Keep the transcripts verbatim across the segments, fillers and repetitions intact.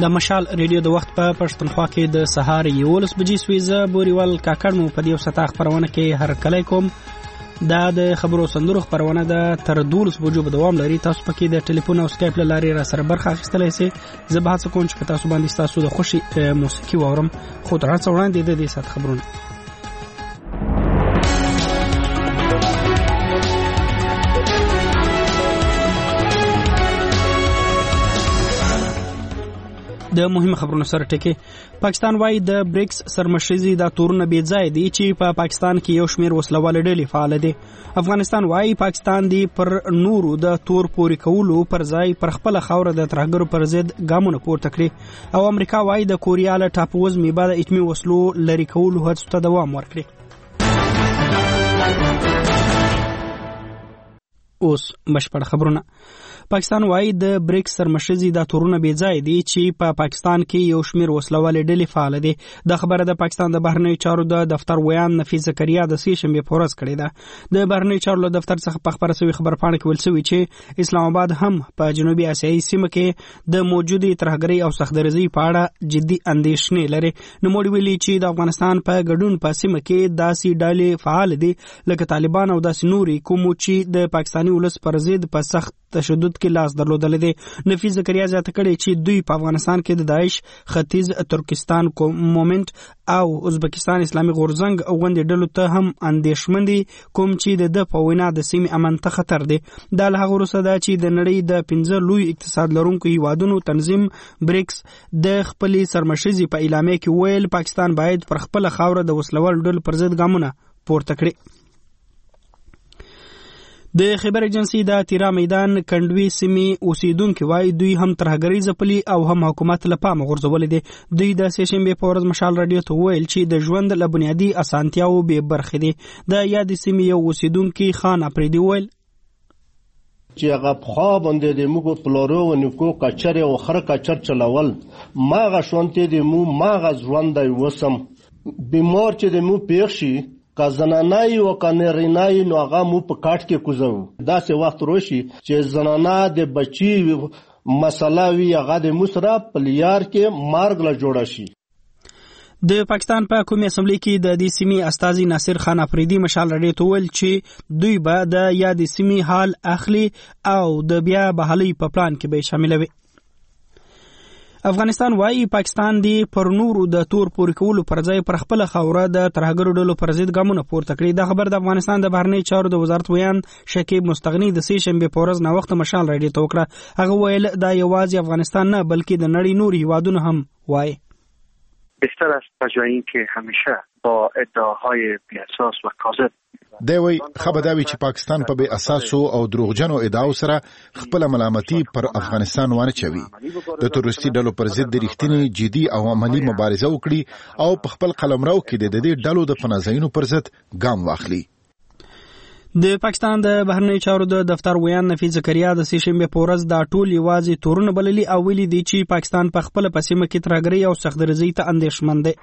د مشال ریډیو د وخت په پښتونخوا کې د سهار یولس بجې سویزه بوريوال کاکړ مو په دې وستا خبرونه کې هر کله کوم دا د خبرو صندوق خبرونه ده تر دولس بجو به دوام لري. تاسو پکې د ټلیفون او سکایپ له لارې را سره برخه اخیستلای شئ. زه به هڅه کوم چې په تاسو باندې تاسو د خوشي موسیقي واورم خو تر هڅه وړاندې د دې سات خبرونه د مهمه خبرونو سره ټکی. پاکستان وايي د بریکس سرمشري د تورونه بې ځای دي چې په پا پاکستان کې یو شمېر وسلوال ډلې فعال دي. افغانستان وايي پاکستان دی پر نورو د تور پوري کولو پر ځای پر خپل خوره د ترهګرو پر ضد ګامونه پورته کړي او امریکا وايي د کوریا له ټاپووزمې بعد اتمی وسلو لري کولو هڅو ته دوام ورکړي. اوس بشپړ خبرونه. پاکستان وايي د بریکس سرمشري د تورونه بې ځای دي چې په پا پاکستان کې یو شمېر وسلوال ډلې فعال دي. د خبره د پاکستان د بهرنیو چارو د دفتر ویان نفیس زکریا د سې شنبه په ورځ کړې ده. د بهرنیو چارو د دفتر څخه په خبره شوی خبرپاڼه کې ویل شوی چې اسلام آباد هم په جنوبي اسیایي سیمه کې د موجودي ترهګرۍ او سختدرزۍ په اړه جدي اندېښنې لري. نوموړي ویلي چې د افغانستان په ګډون په سیمه کې داسې ډلې فعال دي لکه طالبان او داسې نوري کوم چې د پاکستاني ولس پر ضد په سخت تشدد کې لاس درلودل دي. نفیس زکریا زیاته کړې چې دوی په افغانستان کې د داعش، ختیځ ترکستان مومنت او ازبکستان اسلامي غورځنګ غونډې ډلو ته هم اندېښمن دي کوم چې د په وینا د سیمې امن ته خطر دی. دا له هغه وروسته ده چې د نړۍ د پنځه لوی اقتصاد لرونکو هیوادونو تنظیم بریکس د خپلې سرمشري په اعلامیه کې ویل پاکستان باید پر خپل خاوره د وسلوال ډلو پر ضد ګامونه پورته کړي. د خبر ایجنسی د تیرا میدان کندوی سیمې اوسیدونکو وايي دوی هم ترهګرۍ ځپلي او هم حکومت له پامه غورځولې دي. دوی د سې شنبه په ورځ مشال رادیو ته ویل چې د ژوند له بنیادی اسانتیاو به برخې دي. د یاد سیمې یو اوسیدونکو خان اپریدي ویل چې هغه خو باندې د موږ پلورو او نیکو کچر او خر کچر چلول ماغه شونته د مو ماغه ژوند دی وسم بیمار چې د مو پیښي که زنانای و که نرینای نو هغه مو په کاټ کې کوزو. داسې وخت روشي چې زنانا د بچي مسله وي هغه د مسره پلیار کې مارګ له جوړه شي. د پاکستان په قومي اسمبلی کې د دې سیمې استاذي ناصر خان افریدي مشال رادیو ته ویل چې دوی به د یاد سیمې حال اخلي او د بیا بحالي په پلان کې به شاملوي. افغانستان وايي پاکستان دی پر نورو د تور پوري کولو پر ځای پر خپل خوره د ترهګرو ډلو پر ضد ګامونه پورته کړي. دا خبر د افغانستان د بهرنیو چارو د وزارت ویان شکیب مستغنی د سې شنبه په ورځ نا وخت مشال رادیو ته وکړه. هغه ویل دا یوازې افغانستان نه بلکې د نړۍ نور هیوادونه هم وایي. بهتر است تا جایی که همیشه با ادعاهای بی‌اساس و کاذب دوی خبرداوی چې پاکستان په بے اساسو او دروغجنو ادعاو سره خپل ملامتي پر افغانستان ونه چوي. د تروریستي ډلو پر ضد د رښتینی جدي او عملی مبارزه وکړي او په خپل قلمرو کې د دې ډلو د پناهځایونو پر ضد ګام واخلي. د پاکستان د بهرنیو چارو د دفتر ویان نفیس زکریا د سې شنبه په ورځ دا ټول یوازې تورونه بللي او ویلي دي چې پاکستان په خپل پسیمه کې ترهګرۍ او سختدرزۍ ته اندېښمن دی.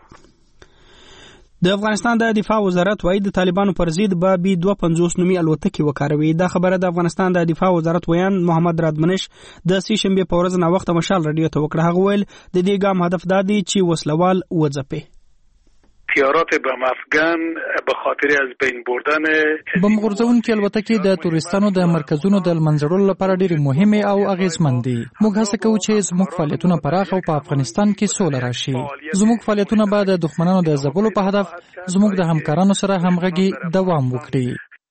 د افغانستان د دفاع وزارت وايي د طالبانو پر ضد به بي دوه پنځوس نومي الوتکې وکاروي. دا خبره د افغانستان د دفاع وزارت ویان محمد رادمنش د سې شنبه په ورځ نا وخت مشال رادیو ته وکړه. هغه ویل د دې ګام هدف دا دی چې وسلوال وځپي. تیارات بم افغان به خاطر از بین بردن بم غورځونکي الوتکې د تورستانو د مرکزونو د منځړلو لپاره ډېر مهمه او اغیزمن دي. موږ هڅه کوو چې زموږ فعالیتونه پراخ او په افغانستان کې سوله راشي. زموږ فعالیتونه به د دښمنانو د ځپلو په هدف زموږ د همکارانو سره همغږي دوام وکړي.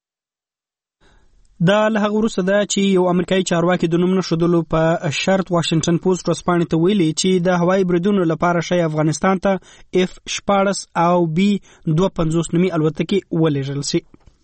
دا له هغه وروسته ده چې یو امریکایي چارواکي د نوم نښودلو په شرط واشنگټن پوسټ ورځپاڼې ته ویلي چې د هوایي بریدونو لپاره شی افغانستان ته اف شپاړس او بي دوه پنځوس نومي الوتکې ولېږل شي.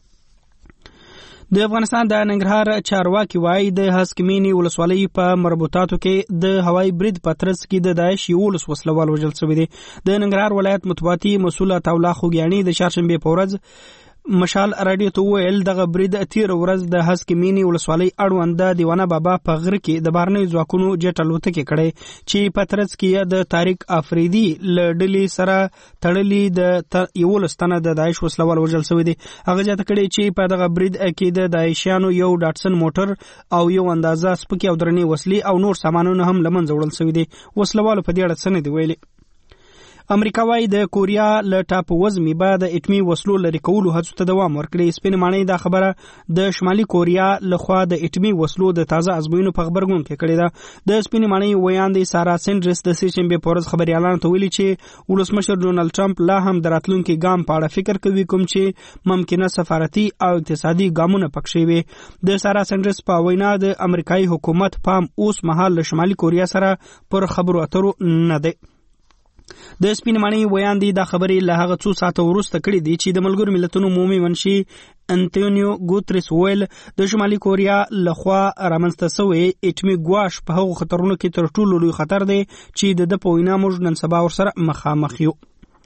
د افغانستان د ننګرهار چارواکي وايي د هسکمینی ولسوالۍ په مربوطاتو کې د هوایي برید په ترڅ کې د داعش یولس وسلوال وژل شوي دي. د ننګرهار ولایت مطبوعاتي مسؤل عطاالله خوږیاني د چهارشنبې په ورځ مشال رادیو ته ویل دغه برید تیر ورځ د هسکمینی ولسوالۍ اړوند د دیوانه بابا په غره کې د بهرنیو ځواکونو جټ الوتکې کړې چې په ترڅ کې د طارق افریدي له ډلې سره تړلي د یولس تنه د داعش وسلوال وژل شوي دي. هغه زیاته کړې چې په دغه برید کې د داعشیانو یو ډاټسن موټر او یو اندازه سپکې او درنې وسلې او نور سامانونه هم له منځه وړل شوي دي. وسلوالو په دې اړه څه نه دي ویلي. امریکا وايي د کوریا له ټاپ وزمې به د اټمي وسلو لرې کولو هڅو ته دوام ورکړي. سپین ماڼۍ دا خبره د شمالي کوریا لخوا د اټمي وسلو د تازه ازموینو په خبرګون کې کړې ده. د سپین ماڼۍ ویاندې سارا سینډرس د سې شنبې په ورځ خبريالانو ته ویلي چې ولسمشر ډونالد ټرمپ لا هم د راتلونکي ګام په اړه فکر کوي کوم چې ممکنه سفارتي او اقتصادي ګامونه پکښې وي. د سارا سینډرس په وینا د امریکایي حکومت پام اوس مهال له شمالي کوریا سره پر خبرو اترو نه دی. د سپین ماڼۍ ویاندې دا خبرې له هغه څو ساعته وروسته کړې دي چې د ملګرو ملتونو عمومي منشي انټونیو ګوتریس ویل د شمالي کوریا لخوا رامنځته شوی اټمي ګواښ په هغو خطرونو کې تر ټولو لوی خطر دی چې د ده په وینا موږ نن سبا ورسره مخامخ یو.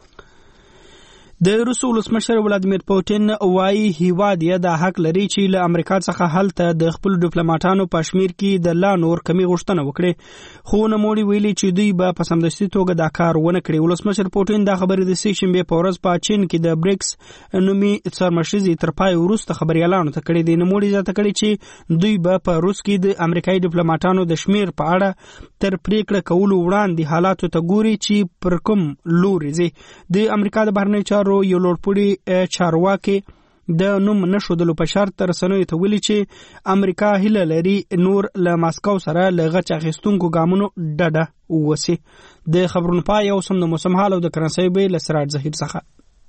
د روس ولسمشر ولادیمیر پوتین وايي هیواد یې د حق لري چې له امریکا څخه هلته د خپل ډیپلوماټانو په شمیر کې د لا نور کمی غوښتنه وکړي، خو نوموړي ویلي چې دوی به په سمدستي توګه دا کار ونه کړي. ولسمشر پوتین دا خبرې د سې شنبې په ورځ په چین کې د بریکس نومي سرمشرزي تر پای وروسته خبريالانو ته کړي دي. نوموړي زیاته کړي چې دوی به په روس کې د امریکایي ډیپلوماټانو د شمیر په اړه تر پریکړه کولو وړاندې حالاتو ته ګوري چې پر کوم لوري ځي. د امریکا د بهرنیو چارو یو لوړپوړي چارواکي د نوم نشودلو په شرط رسنیو ته ویلي چې امریکا هیله لري نور له ماسکو سره له غچ اخیستونکو ګامونو ډډه ووسي. د خبرونو پای او سم د موسم حال او د کرنسۍ بیې له سراج ظهیر څخه.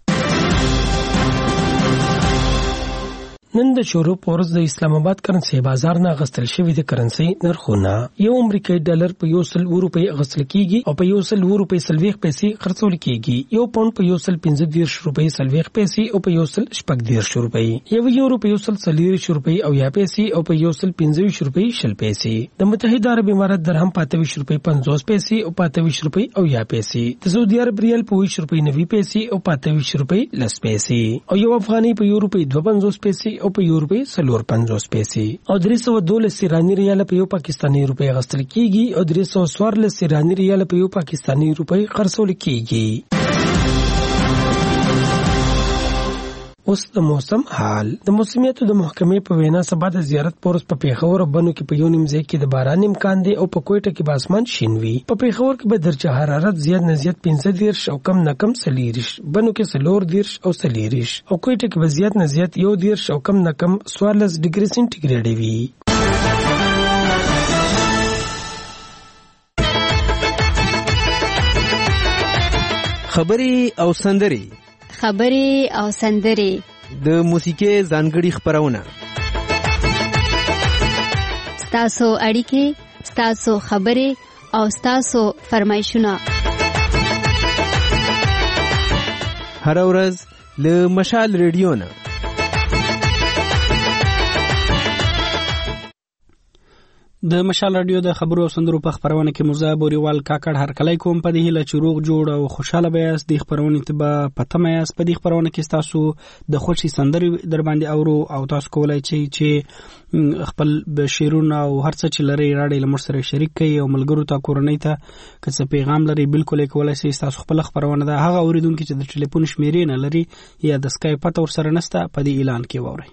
نن د شروع پورز د اسلام آباد کرنسي بازار نه غستل شوی د کرنسي نرخونه یو امریکایي ډالر په یو سل روپۍ غستل کیږي او په یو سل روپۍ سلويخ پیسې خرڅول کیږي. یو پاوند په یو سل پنځه دیرش روپۍ سلويخ پیسې او په یو سل شپږ دیرش روپۍ. یو یورو په یو سل څلوېښت روپۍ او یا پیسې او په یو سل پنځه ویشت روپۍ شل پیسې. د متحده عرب امارات درهم په اته ویشت روپۍ پنځوس پیسې او په اته ویشت روپۍ او یا پیسې. د سعودي عرب ریال په ویشت روپۍ نوي پیسې او په اته ویشت روپۍ لس پیسې. او یو افغاني په یو روپۍ دوه پنځوس پیسې او په یو روپۍ سلور پنځوس پیسې. او درې سوه دولس ایراني ریال په یو پاکستاني روپۍ غستل کیږي او درې سوه څوارلس ایراني ریال په یو پاکستاني روپۍ خرڅول کیږي. اوس د موسم حال. د موسمیاتو د محکمې په وینا سبا د زیارت پورس په پیښور او بنو کې په یو نیم ځای کې د باران امکان دی او په کوټه کې به اسمان شین وي. په پیښور کې به درجه حرارت زیات نه زیات پنځه دیرش او کم نه کم څلېرویشت، بنو کې څلور دیرش او څلېرویشت او کوټه کې به زیات نه زیات یو دیرش او کم نه کم څوارلس ډیګري سنټیګریډ وي. خبري او سندري خبري او سندري د موسیقي ځانګړي خبرونه ستاسو اړیکې، ستاسو خبري او ستاسو فرمایشونه هر ورځ له مشال ریډیو نه. د مشال رادیو د خبرو او سندرو په خبرونه کې مرزا بوريوال کاکړ هر کله کوم په دې هله چروغ جوړ او خوشاله بیاس د خبرونه ته به پته میاس په دې خبرونه کې تاسو د خوشي سندري در باندې اورو او تاسو کولای شئ چې خپل بشیرونه او هر څه چې لري راډیو لمر سره شریک کړئ او ملګرو ته کورنۍ ته کڅ پیغام لري بالکل کولای شئ تاسو خپل خبرونه ده هغه اوریدونکو چې د ټلیفون شمیرې نه لري یا د سکایپ پته ور سره نسته په دې اعلان کې ووري.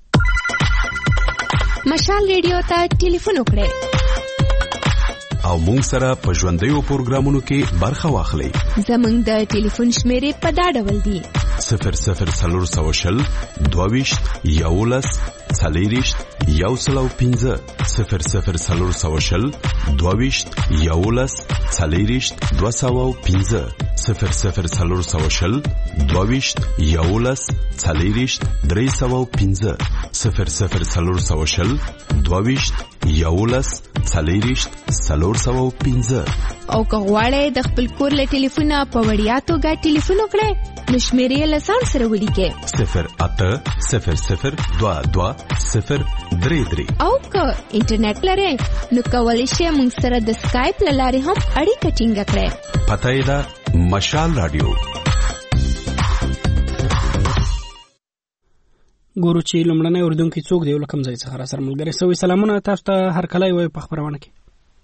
مشال ریډیو ته ټلیفون وکړئ او مونږ سره په ژوندیو پروګرامونو کې برخه واخلئ. زمونږ د ټلیفون شمیرې په دا ډول دي: صفر صفر څلور سوه شل دوه ویشت یولس څلېرویشت یو سل او پنځه صفر صفر څلور سوه شل دوه ویشت یولس څلېرویشت دوه سوه او پنځه صفر صفر څلور سوه شل دوه ویشت یولس څلېرویشت درې سوه او پنځه صفر صفر څلور سوه شل دوه ویشت یولس څلېرویشت څلور سوه او پنځه. او که غواړئ د خپل کور له ټلیفونه په وړیا توګه ټلیفون وکړئ نو شمیرې له ځان سره ولیکئ: صفر اته صفر صفر دوه دوه صفر درې درې. او که انټرنیټ لرئ نو کولی شئ موږ سره د سکایپ له لارې هم اړیکه ټینګه کړئ. پته یې ده مشال رادیو. ګورو چې لومړنی اورېدونکی څوک دی او له کوم ځای څخه راسره ملګری سوی. سلامونه تاسو ته هرکلی وایو په خپرونه کې.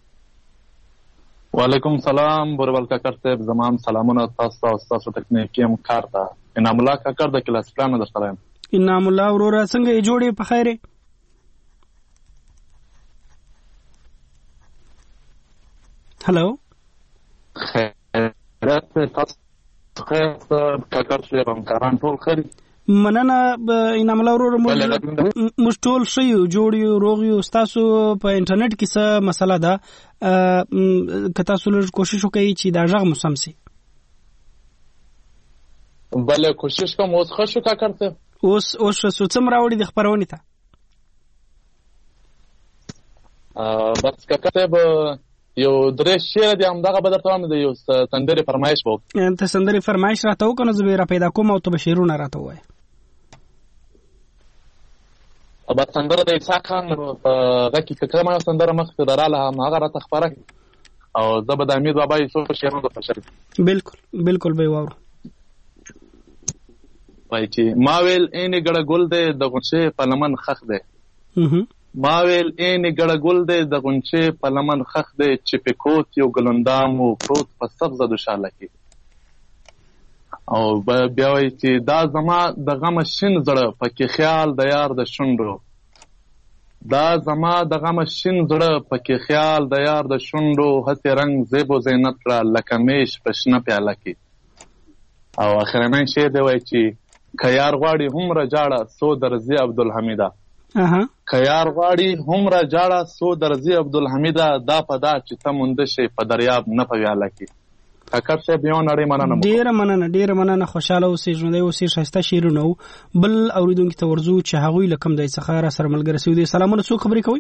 وعلیکم سلام بوربل کاکړ صاحب، زما هم سلامونه تاسو ته او ستاسو تکنیکي همکار ته. انعام الله کاکړ د کلاس پلان در سره یم. انعام الله وروره څنګه یې جوړې په خیر یې؟ هلو خیرات تاسو خیر کاکړ صاحب همکاران ټول ښه دي؟ مننه انعام الله وروره، موږ ټول ښه یو، جوړ یو، روغ یو. ستاسو په انټرنیټ کې څه مسله ده؟ که تاسو لږ کوشش وکړئ چې دا غږ مو سم سي. بله کوشش کوم. اوس ښه شو کاکړ صاحب؟ اوس اوس ښه شو. څه م راوړي د خپرونې ته؟ بس کاکړ صاحب یو درې شعر دي، همدغه به درته وایم، د یو سندرې فرمایش به وکړو. ته سندرې فرمایش راته وکړه نو زه به یې را پیدا کوم او ته به شعرونه راته ووایې. بس سندره د اسحاق خان په غږ کې که کومه یو سندره مخکې راله همهغه راته خپره کړي او زه به د حمید بابا یو څو شعرونه درته شریک کړم. بلکل بلکل به یې واورو. وایي چې ما ویل اینې ګړه ګل دی د غونچې په لمن خښ دی، ما ویل اینې ګړه ګل دی د غونچې په لمن خښ دی، چې په کوت یو ګلندام و پروت په سبزه دوشاله کې. او بیا وایي چې دا زما د غمه شین زړه پکې خیال د یار د شونډو، دا زما د غمه شین زړه پکې خیال د یار د شونډو، هسې رنگ زیب و زینت را لکه میش په شنه پیاله کې. او اخرنی شعر دی وایي چې که یار غواړي هومره جاړه سو درځي عبدالحمیده، که یار غواړي هومره جاړه سو درځي عبدالحمیده، دا په دا چې ته مونده شي په دریاب نه په ویاله کې. کاکړ صاحب یو نړۍ مننه. ډېره مننه ډېره مننه. خوشحاله اوسئ، ژوندی اوسئ. ښایسته شعرونه وو. بل اورېدونکي ته ورځو چې هغوی له کوم ځای څخه را سره ملګري سوي دي. سلامونه، څوک خبرې کوئ؟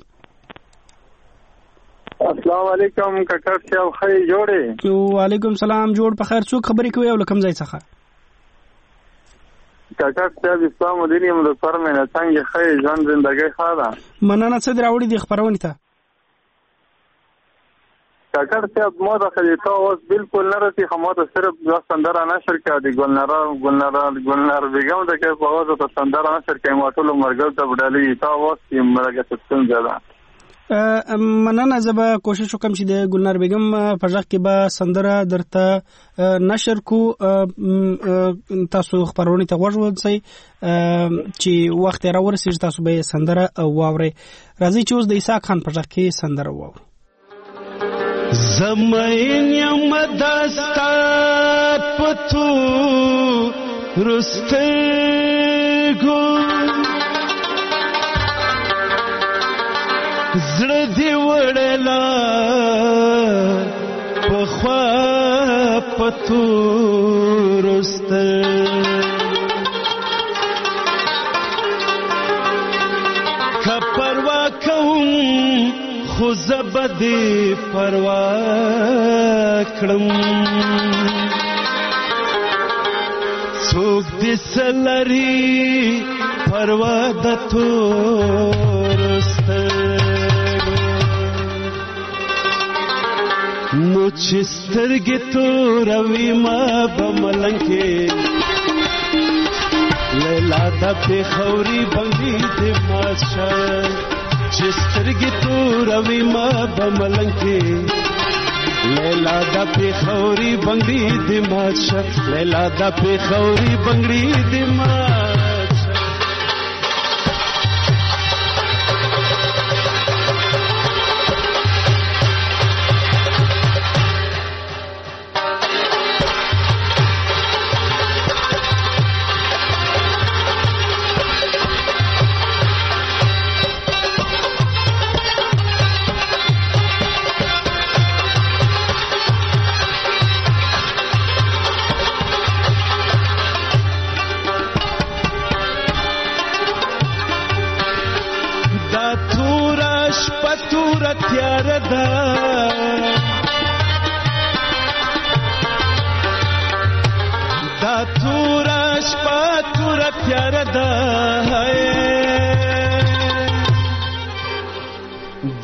السلام علیکم کاکړ صاحب، ښه یې جوړې؟ وعلیکم سلام، جوړ په خیر. څوک خبرې کوئ او له کوم ځای څخه؟ کاکړ صاحب اسلام الدین یم د فرمینه. څنګه ښه یې؟ ژوند زندګۍ ښه ده؟ مننه. څه دې راوړي دې خپرونې ته؟ کاکړ صاحب ما ته خلیتا اوس بالکل نه رسي، خو ما ته صرف دا سندره نشر کړه د ګلناره ګلناره ګلنار بیګم د کې په اوس ته سندره نشر کړه. ما ټول مرګل ته وډالي تا اوس یې مرګه څه زده. مننه. زه به کوشش وکم چې د ګلنار بیګم په ځخ کې به سندره درته نشر کو. تاسو خبرونه ته غوږ ونیسئ چې وخت را ورسیږي تاسو به سندره واورئ. راځي چې اوس د اسحاق خان په ځخ کې سندره واورو. زمین یم دستا پتو رستگو زړه دی وړلا پخوا پتو رستگو که پروا کوم خو زبدی پروا کړم څوک دې سلري پروا د تورستګو نو چې سترګې توروي ما به ملنګې لیلا د پېښوري بنګې دې ماشه چې سترګې توروي ما به ملنګې لیلا د پېښوري بنګړي دې ماشه لیلا د پېښوري بنګړي دې ماشه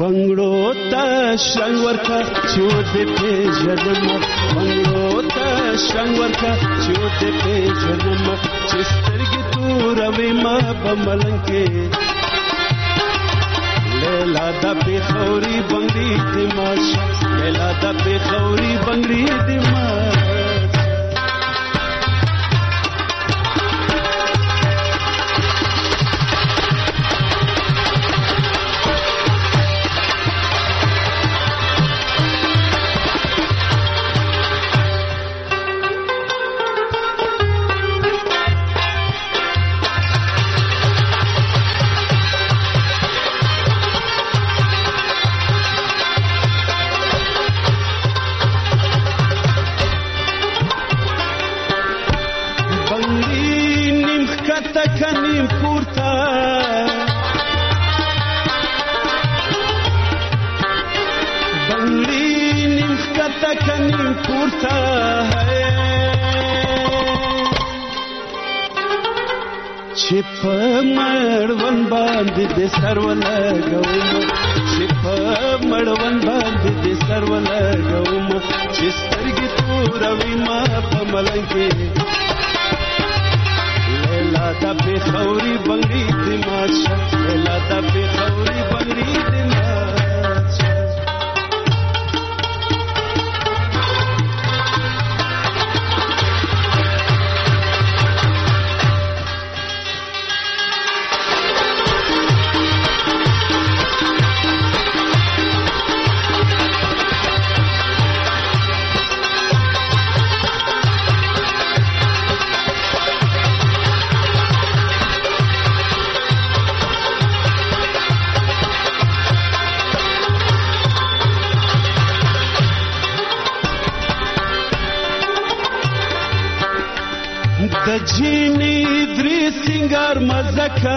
بنگړو ته شنګ ورکا چې دې په ژوند بنگړو ته شنګ ورکا چې دې پیژنم چې سترګې توروي ما په ملنګ کې لیلا د پیښوري بنګړي دې ماشه لیلا د پیښوري بنګړي دې ماشه کنیم پورتا بنگلی نیم کتا کنیم پورتا چې په مړون باندې د سر ولګوم چې په مړون باندې د سر ولګوم چې سترګې توروي ما په ملنګ کې لیلا دا پیښوري بنګړي دې ماشه لیلا دا پیښوري بنګړي دې ماشه د جینی درې سنگار مزکا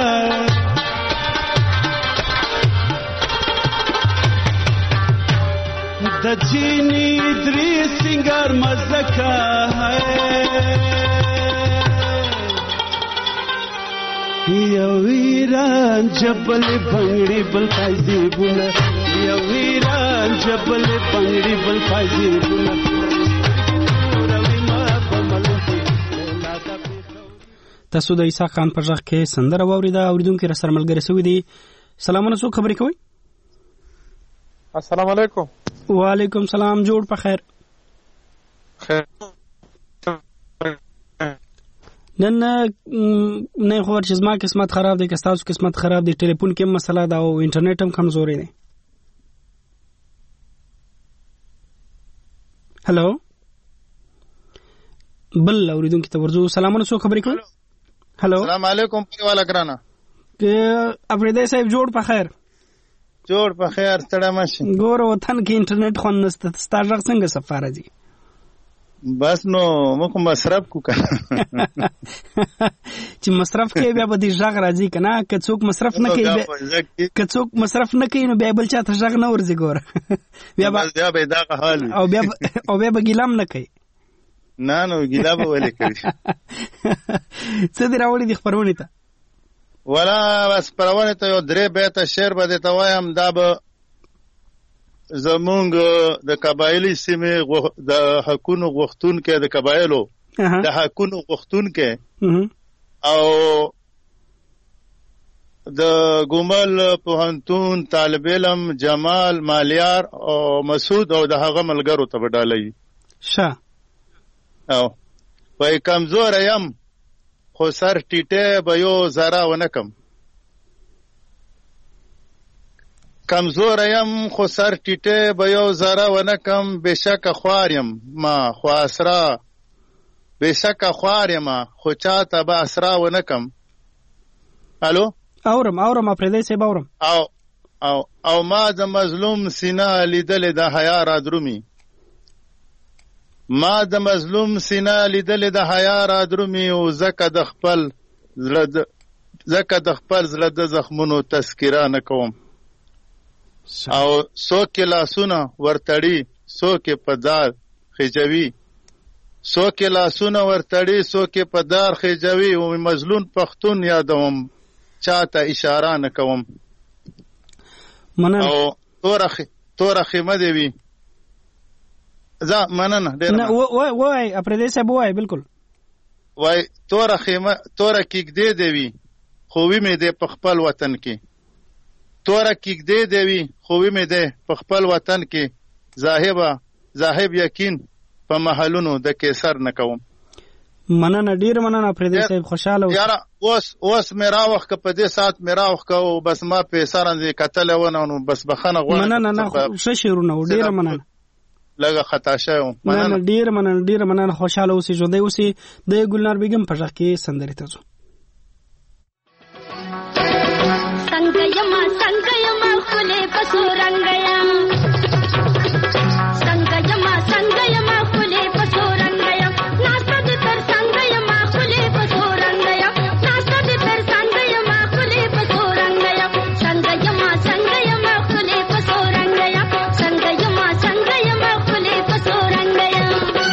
د جینی درې سنگار مزکا یو ایران جبل بنگړي بل فایزي بوله یو ایران جبل بنگړي بل فایزي بوله تاسو د عیسی خان په ځخ کې سندره واوریده اوریدونکو را سره ملګری سوي دي سلامونه څوک خبرې کوي السلام علیکم وعلیکم سلام جوړ په خیر خیر نن نه خبر چې زما قسمت خراب دی که تاسو قسمت خراب دی ټلیفون کې مسله ده او انټرنیټ هم کمزوري دی هلو بل اوریدونکو ته ورزو سلامونه څوک خبرې کوي هلو السلام علیکم پریواله ګرانا که افریدی صاحب جوړ په خیر جوړ په خیر ستړی ماشي ګوره وطن کې انټرنیټ خو نشته ستا غږ څنګه سفاره دي بس نو موږ مصرف کو چې مصرف کوي بیا به دې غږ راځي کنه که څوک مصرف نه کوي که څوک مصرف نه کوي نو بیا بل چاته غږ نه ورځي ګوره بیا به دا حال او بیا او بیا به ګیلم نه کوي نه نو ګیلا به ولې کوي څه دی راوړي د خبرونه ته ولا بس پرونه ته یو درې بیت شعر به ته وایم دا به زمونږ د قبایلی سیمه د حقونو غوښتون کې د قبایلو د حقونو غوښتون کې او د ګومل پوهنتون طالب علم جمال مالیار او مسعود او د هغه ملګرو ته وډالای شه او وای کمزور یم خو سر ټیټه به یو زرا ونکم کمزور یم خو سر ټیټه به یو زرا ونکم بشک خوار یم ما خو اسرا بشک خوار یم خو چاته به اسرا ونکم الو اورم اورم پردې سه باورم او او او ما د مظلوم سینا لیدل د حیا را درومي ما د مظلوم سینا لیدل د حیا را درومي او زکه د خپل زړه زکه د خپل زړه د زخمونو تذکرہ نکوم او څوک لاسونه ورتړي څوک په دار خجوي څوک لاسونه ورتړي څوک په دار خجوي او مظلوم پښتون یادوم چاته اشاره نکوم مننه او تورخ تورخ مده وی زه مننه ډېر نه وای وای اپریدي صاحب وای بالکل وای توره خیمه توره کېږدې دی وي خو وي مې دی په خپل وطن کې توره کېږدې دی وي خو وي مې دی په خپل وطن کې زاهبه زاهب یقین په محلونو د کیسر نه کوم. مننه ډیر مننه اپریدي صاحب خوشاله اوسه. یاره اوس اوس مې راوخ که په دې ساعت مې راوخ که بس ما په سرندې کتلی ونه نو بس بخښنه غواړم. مننه نه ښه شعرونه ډیره مننه لږه خطا شوی وم. مننه ډیره مننه ډیره مننه خوشاله اوسئ ژوندی اوسئ. د ګلنار بیګم په غږ کې سندرې ته ځو. څنګه یما څنګه یما ښکلې په څو رنګه یم څنګه یما څنګه یما ښکلې په څو رنګه یم ناسته دې تر څنګه یما ښکلې په څو رنګه یم ناسته دې تر څنګه یما ښکلې په څو رنګه یم څنګه یما څنګه یما ښکلې په څو رنګه یم څنګه یما څنګه یما ښکلې په څو رنګه یم.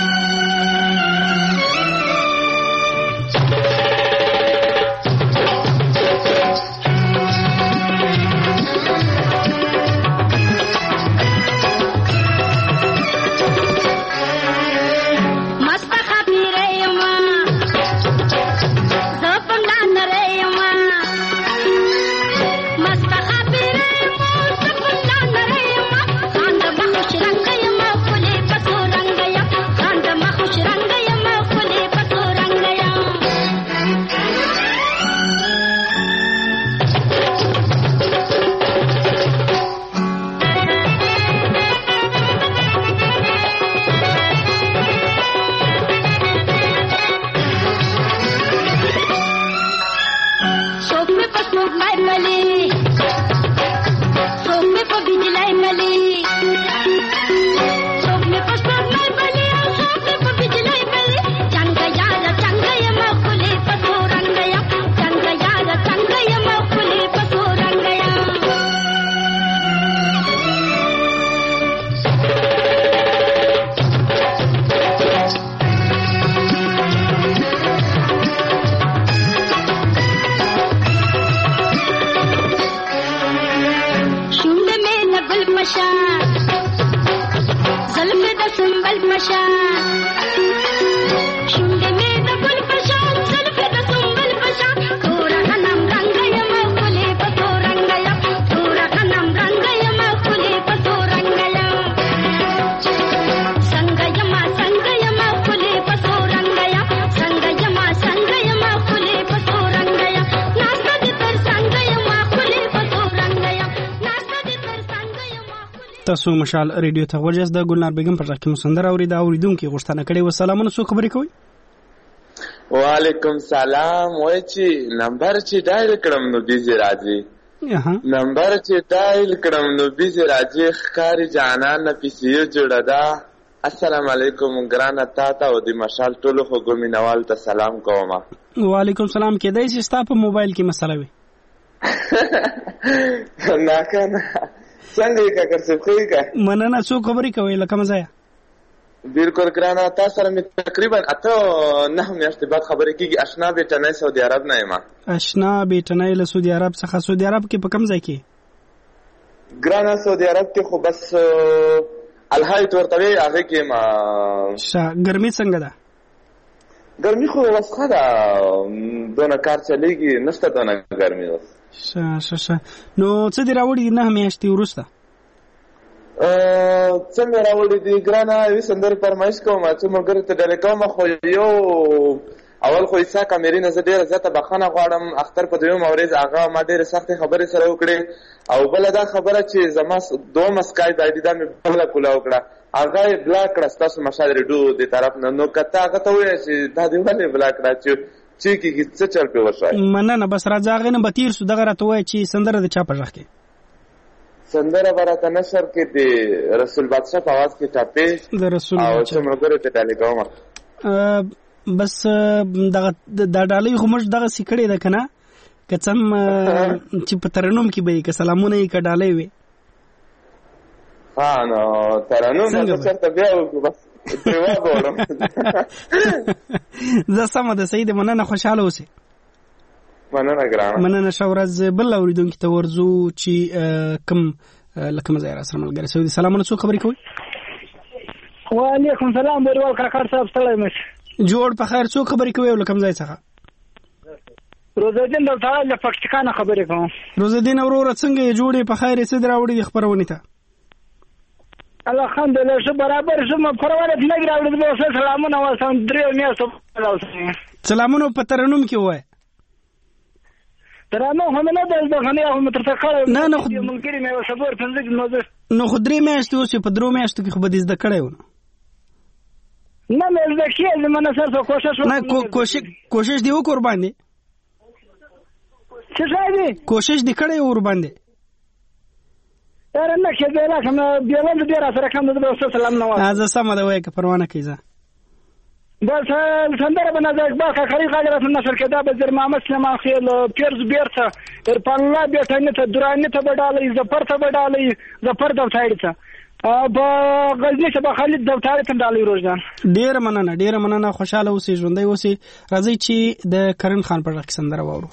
تاسو مشال ریډیو ته ورجس د ګلنار بیگم پر راکې مسندر اورید اوریدونکو غوښتنه کړې و. سلامونه څو خبرې کوي؟ وعلیکم سلام. وای چې نمبر چې ډایل کړم نو بیزی راځي نمبر چې ډایل کړم نو بیزی راځي ښکاری جانان نه پیسې جوړه ده. السلام علیکم ګرانه تا ته او د مشال ټولو خو مینوال ته سلام کوم. وعلیکم سلام. کېدای شي ستا په موبایل کې مسله وي؟ نه کنه څنګه یې کاکر صاحب خو یې مننه. څو خبرې کوي لکه مزه یې؟ بالکل ګرانه تا سره مې تقریبا اته نهه میاشتې بعد خبرې کېږي. اشنا بیټنی سعودي عرب نه یم. اشنا بیټنی له سعودي عرب څخه. سعودي عرب کې په کوم ځای کې؟ ګرانه سعودي عرب کې خو بس الهایت ورته وایي هغې کې یم. ګرمي څنګه ده؟ ګرمي خو اوس ښه ده دونه کار چلېږي نشته دونه ګرمي اوس. ښه ښه ښه. نو څه دې راوړي دي نهه میاشتې وروسته؟ څه مې راوړي دي ګرانه یوې سندرې فرمایش کوم څو ملګرو ته ډالې کوم. خو یو اول خو عیسی کامیري نه زه ډېره زیاته بخښنه غواړم. اختر په دویمه ورځ هغه ما ډېرې سختې خبرې سره وکړې او بله دا خبره چې زما دومه سکایپ آی ډي دا مې بله کوله وکړه هغه یې بلاک کړه ستاسو مشال ریډیو د طرف نه. نو که ته هغه ته ووایه چې دا دې ولې بلاک کړه چې چې کېږي څه چل پې وشوی؟ مننه. بس راځه هغې نه به تېر سو. دغه راته ووایه چې سندره د چا په غږ کې؟ سندره به راته نشر کې د رسول بادشاه په اواز کې ټاپې د رسول او څو ملګرو ته ډالې کوم. بس دغه دا ډالۍ خو موږ دغسې کړې ده که نه که څه هم چې په ترنم کې به یې که سلامونه یې که ډالۍ وې. ها نو ترنم نه چېرته بیا وکړو بس دیوا غواړم. زه سمه ده صحیح ده. مننه خوشحاله اوسې. مننه ګرانه. مننه. ښه ورځ. بل اورېدونکي ته ورځو چې کوم له کومه ځایه را سره ملګری شوي دي. سلامونه څوک خبرې کوي؟ وعلیکم سلام بیروال کاکړ صاحب ستړی مش جوړ په خیر څو خبرې کوي ولکم ځای څخه روزالدین د تړل د پاکستان خبرې کوم روزالدین وروره څنګه جوړې په خیر څه دراوړي د خبرونه ته الحمدلله شه برابر شه پرواله نه راوړي د سلامونه واسم درې میاشتې سلامونه په ترنم کې وای ترانو هم نه د غنی هم تر تکړه نه نه خو ملګری مې صبر پنځه نو نو خو درې میاشتې اوس په درو میاشتو کې خو به دې کړې و نه مې زده کېږم نه سر کوشش نه کوشش کوشش دی وکړ باندې څه ځای کوشش دی کړې ور باندې یاره نه کېدای لا کوم دیوال دې را سره کوم د سلام نو از سم دا وای که پروانه کیزه بس سندره بنازک باکه خری غالبا نشر کده به زر محمد سليمان خیل پیرز بیرته ارپانلا بیٹنه ته درانه ته بدالې زفر ته بدالې زفر د وټایډ ته په غزنی ته به خالد د وټایډ ته ډالې روزان ډیر مننه ډیر مننه خوشاله اوسې ژوندۍ اوسې راځي چې د کرن خان پر رقص سندره وورو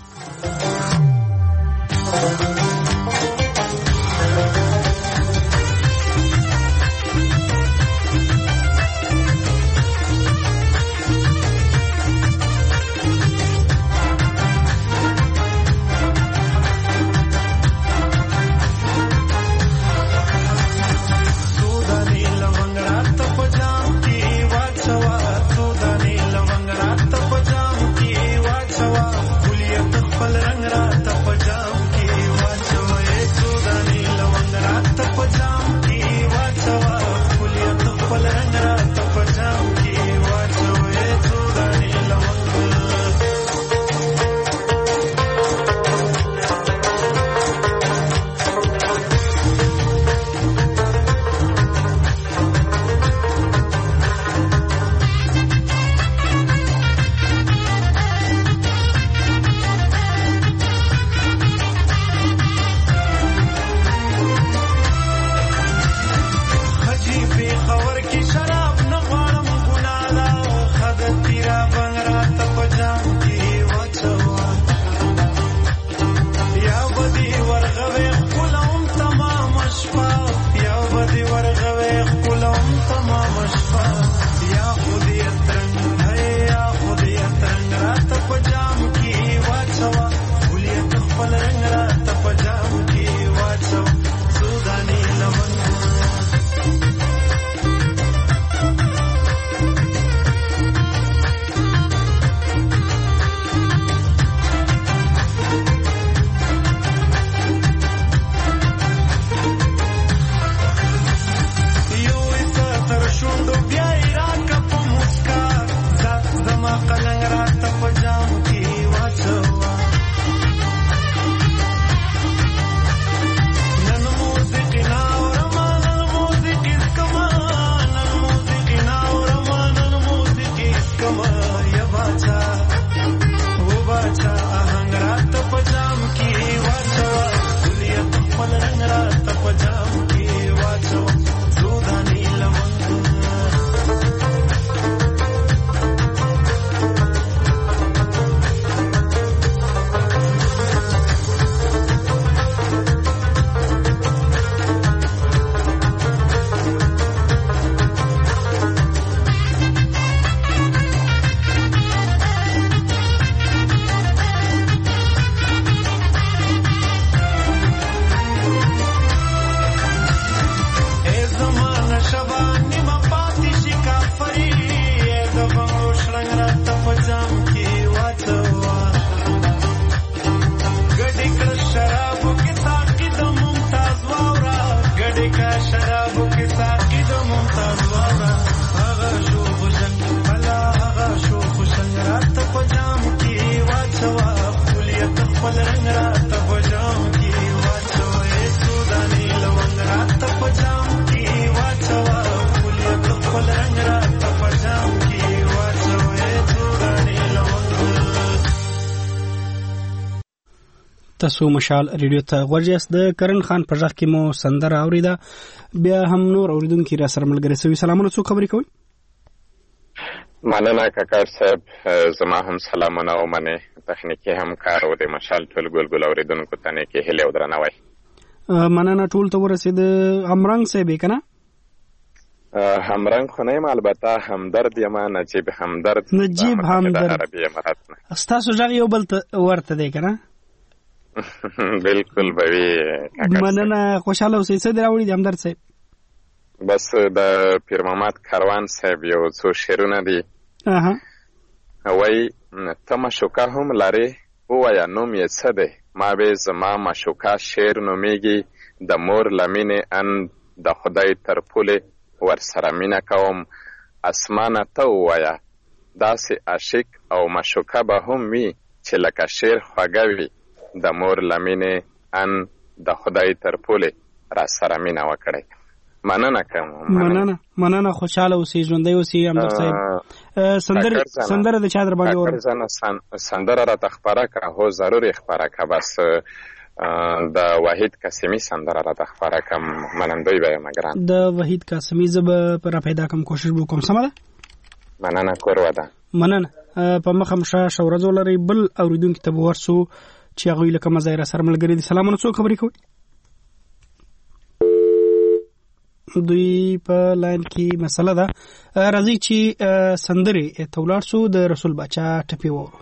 تاسو مشال ریډیو ته غوږیاست د کرن خان په ځخ کې مو سندره اوریده بیا هم نور اوریدونکو را سره ملګری سوي سلامونه څو خبرې کوي مننه کاکړ صاحب زما هم سلامونه او منه تخنیکی همکار او د مشال ټول ګلګل اوریدونکو ته نه کې هله ودرنوي مننه ټول ته ورسید امرنګ صاحب کنه همرنګ خو نه یم، البته همدرد یم. نجیب همدرد نجیب همدرد عربي امارات نه. ستاسو غږ یو بل ورته دی که نه؟ بالکل به وي. مننه، خوشحاله اوسئ. څه دې راوړي دي همدرد صاحب؟ بس د پیر محمد کاروان صاحب یو څو شعرونه دي. وایي ته معشوقه هم لرې، ووایه نوم یې څه دی؟ ما به زما معشوقه شعر نومیږي، د مور له مینې ان د خدای تر پولې ورسره مینه کوم. اسمانه ته ووایه داسې عاشق او معشوقه به هم وي چې لکه شعر خوږه وي، د مور له مینې ان د خدای تر پولې را سره مینه وکړئ. مننه کوم. مننه مننه، خوشحاله اوسئ، ژوندی اوسئ همدرد صاحب. سندره سندره د چا در باندې اورم؟ سندره راته خپاره که. هو ضرور یې خپاره که. بس د وحید قاسمي سندره راته خپاره کم، منندوی به یم ګران. د وحید قاسمي زه به را پیدا کم، کوشش به کوم. سمه ده، مننه. کور وده. مننه. په مخه مو ښه ښه ورځ ولرئ. بل اورېدونکي ته به ورسو چې هغوی له کومه ځایه را سره ملګري دي. سلامونه، څوک خبرې کوئ؟ دوی په لاین کې مسله ده. راځئ چې سندرې ته ولاړ سو، د رسول باچا ټپې وورو.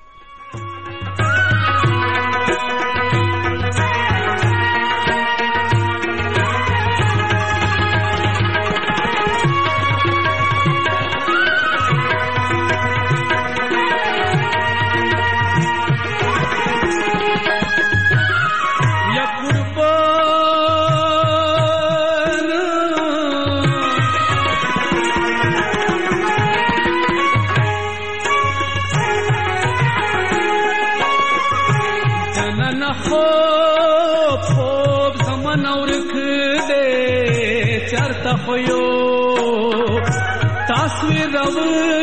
تصویر رو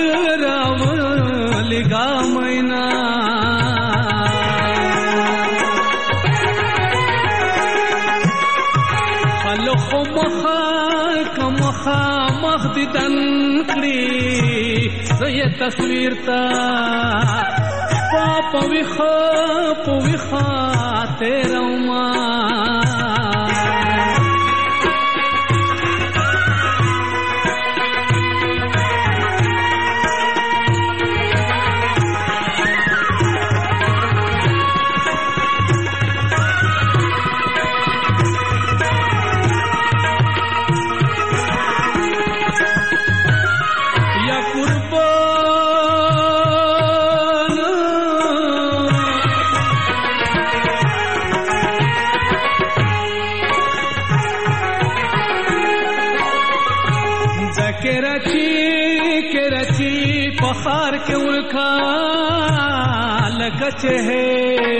رو لگا مینا خلو خو مخا کمخا مخ دیدن کری زی تصویر تا پاپا ویخا پو ویخا تیرا ما पखार के उल्खा लगचे है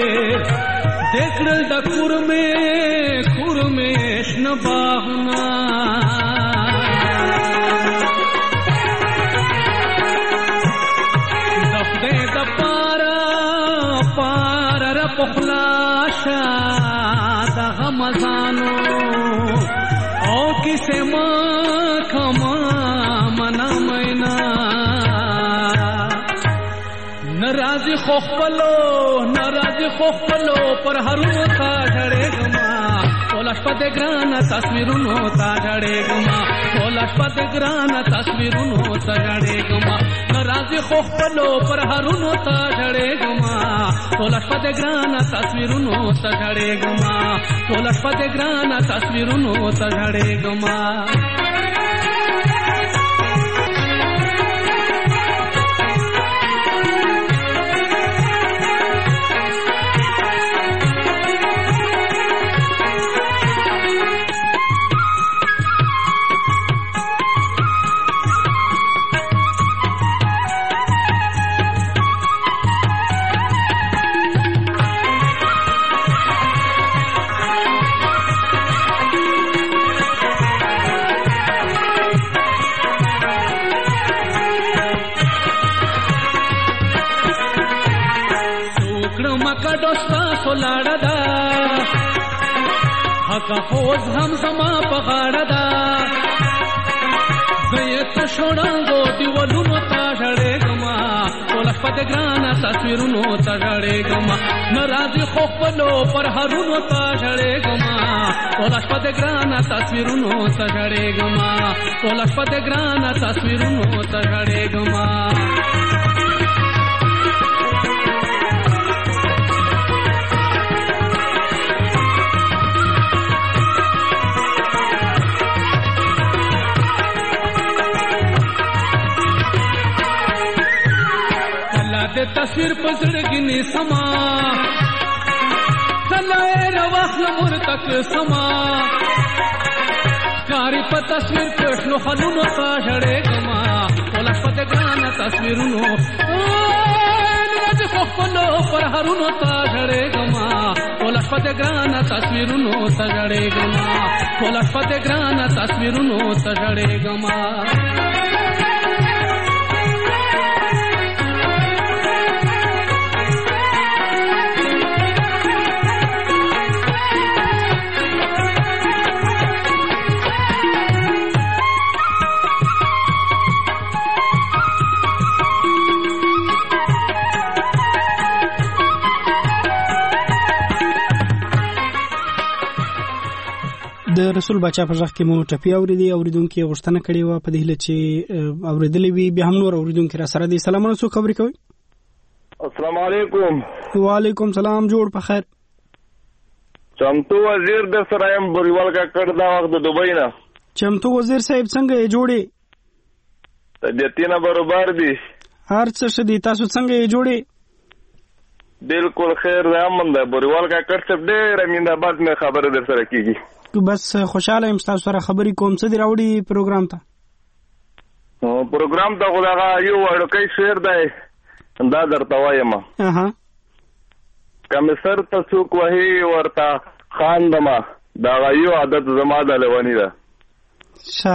देखल दकुर में खुर में शनबाहुना दफदे दपारा पारा रपखलाशा दगमजानो ओ किसे मां खमा मना मैना नाराजी खोखलो नाराजी खोखलो पर हरुनो ता झड़े गमा तोलाश पद ग्रान तस्वीरुनो ता झड़े गमा तोलाश पद ग्रान तस्वीरुनो ता झड़े गमा नाराजी खोखलो पर हरुनो ता झड़े गमा तोलाश पद ग्रान तस्वीरुनो ता झड़े गमा तोलाश पद ग्रान तस्वीरुनो ता झड़े गमा लाड़दा हका खोज हम समा पगाड़दा زه ته شوړانګو دیوالونو ته ژړېږمه ټوله شپه د ګرانه تصویرونو ته ژړېږمه نه راځي خو خپلو پرهرونو ته ژړېږمه ټوله شپه د ګرانه تصویرونو ته ژړېږمه ټوله شپه د ګرانه تصویرونو ته ژړېږمه د تصویر په زړګي سما کله رواخل مور تک سما کاری په تصویر پښنو خلونو ته ژړېږمه ټوله شپه د ګرانه تصویرونو راځي خو خپلو پرهرونو ته ژړېږمه ټوله شپه د ګرانه تصویرونو ته ژړېږمه ټوله شپه د ګرانه تصویرونو ته ژړېږمه د رسول بچا په ځخ کې مو ټپي اوریدي اوریدونکو غوښتنه کړې و په دې هله چې اوریدلې وي بیا هم نور اوریدونکو را سره دي سلامونه څو خبرې کوي السلام علیکم وعلیکم سلام جوړ په خیر چمتو وزیر د سرایم بریوال کا کړ دا وخت د دوبۍ نه چمتو وزیر صاحب څنګه یې جوړې طبیعتونه برابر دي هر څه شدي تاسو څنګه یې جوړې بالکل خیر امن ده بریوال کا کړ څه ډېر امینه بعد مې خبره در سره کیږي بس خوشاله یم تاسو سره خبرې کوم څه دی راوړي پروګرام ته نو پروګرام ته خدای یو وړوکی شعر دی دا درته وایم اها کمسر ته څوک وهي ورته خاندما دا یو عادت زما د لونی ده ښه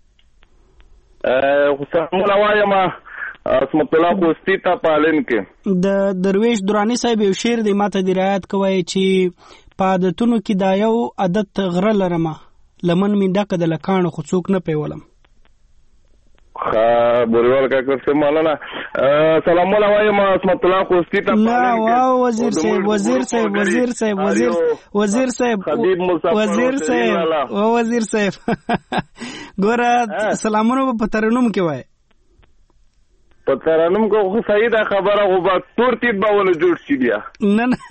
خو مولا وایم اسمت الله خوستی ته پالن کې د درویش درانی صاحب یو شعر دی ماته دی رعایت کوي چې پادتونو کې دا یو عادت غره لرمه لمن می ډکه د لکانو خو څوک نه پیولم ها بوریوال کا کرسه مولانا سلام علیکم اسمت الله خوستی ته نه واو وزیر صاحب وزیر صاحب وزیر صاحب وزیر وزیر صاحب وزیر صاحب او وزیر صاحب ګوره سلامونه په ترنم کې وای په ترنم کو خو صحیح ده خبره غو با تورتیب باول جوړ شي بیا نه نه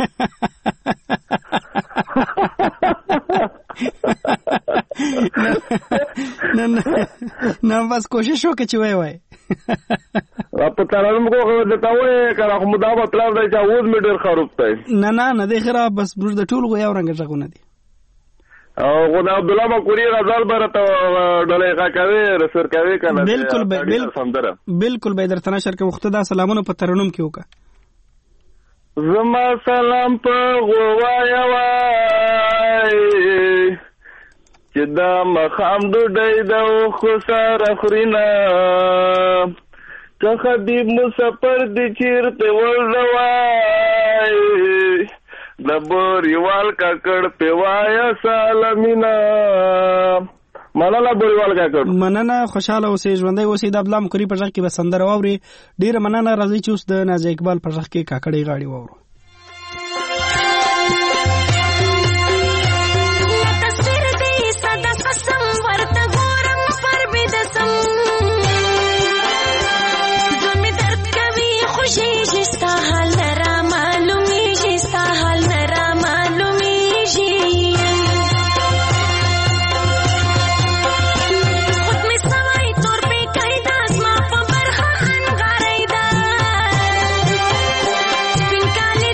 نه نه نه بس کوشش وکړه چې وای وای په ترنم کو د تاوې کړه خو مدا مطلب دی چې اوس می ډیر خراب دی نه نه نه دی خراب بس موږ د ټول غو یو رنګ ځغونه دي او خدای عبد الله مکوری غزال برته ډلې کا کوي رسر کوي کنه بالکل بالکل بالکل به درته نشر کې مختدا سلامونه په ترنم کې وکړه زما سلام په غوايا وای چې دا مخام ډډې دا خو سره خرینا که حبیب مسافر دي چیرته ولوای د بوریوال کاکړ په وایا سلامینا مننه بوریوال کاکړ مننه خوشاله اوسې ژوندۍ اوسې د عبد الله مکری په ځخ کې بسندر واوري ډیر مننه راځي چې اوس د نازي اقبال په ځخ کې کاکړې غاړي وورو Pingali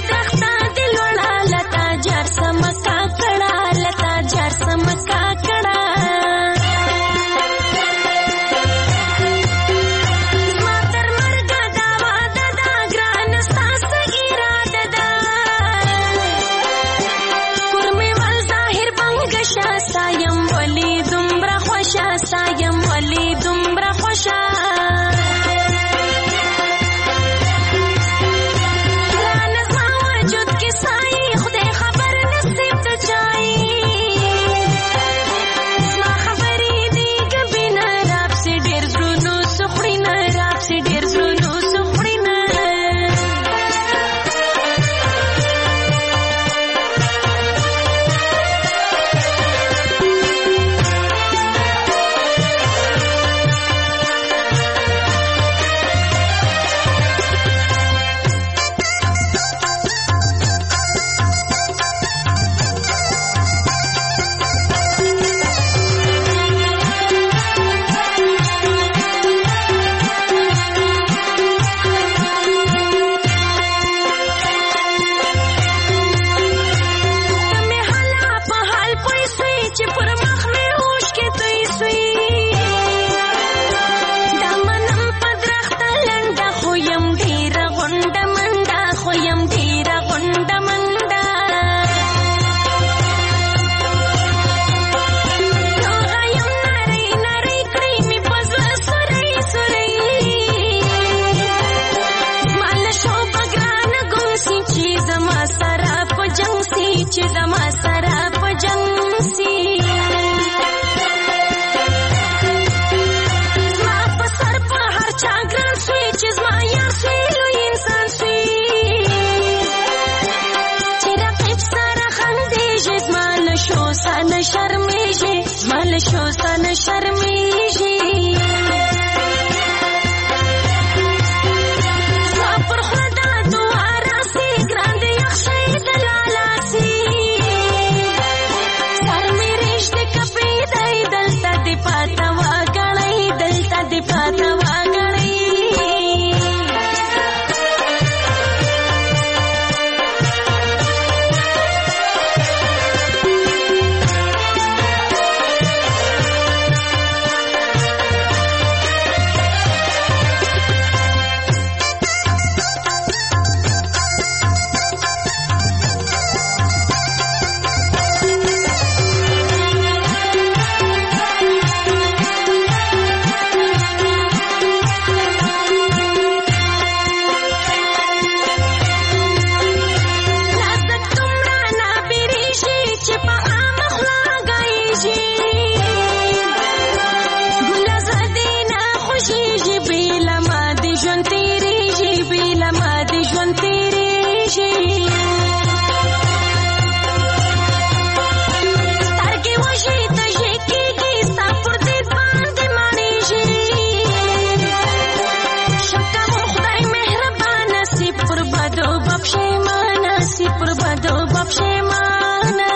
بدو بپښیمانه سی پر بدو بپښیمانه